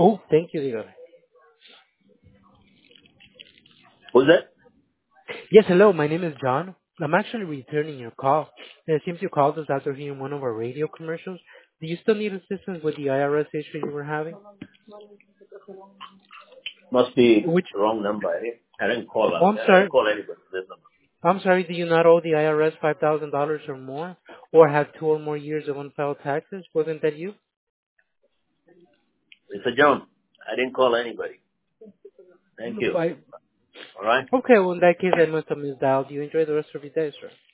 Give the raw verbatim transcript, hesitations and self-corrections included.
Oh, thank you, Igor. Who's that? Yes, hello. My name is John. I'm actually returning your call. It seems you called us after hearing one of our radio commercials. Do you still need assistance with the I R S issue you were having? Must be Which? the wrong number. I didn't, I didn't call. Oh, I'm I didn't sorry. call anybody with this number. I'm sorry. Do you not owe the I R S five thousand dollars or more, or have two or more years of unfiled taxes? Wasn't that you? Mister John, I didn't call anybody. Thank No, you. I, All right? okay. Well, in that case, I must have misdialed. You enjoy the rest of your day, sir.